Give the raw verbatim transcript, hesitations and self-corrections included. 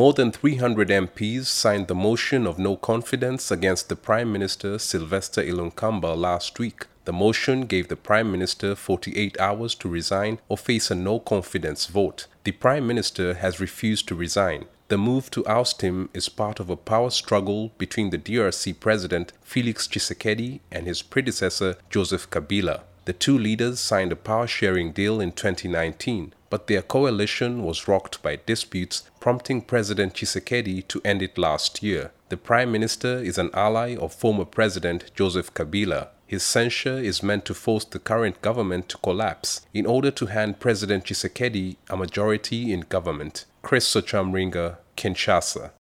More than three hundred M Ps signed the motion of no confidence against the Prime Minister Sylvester Ilunkamba last week. The motion gave the Prime Minister forty-eight hours to resign or face a no confidence vote. The Prime Minister has refused to resign. The move to oust him is part of a power struggle between the D R C President Felix Tshisekedi and his predecessor Joseph Kabila. The two leaders signed a power-sharing deal in twenty nineteen, but their coalition was rocked by disputes, prompting President Tshisekedi to end it last year. The Prime Minister is an ally of former President Joseph Kabila. His censure is meant to force the current government to collapse in order to hand President Tshisekedi a majority in government. Chris Sochamringa, Kinshasa.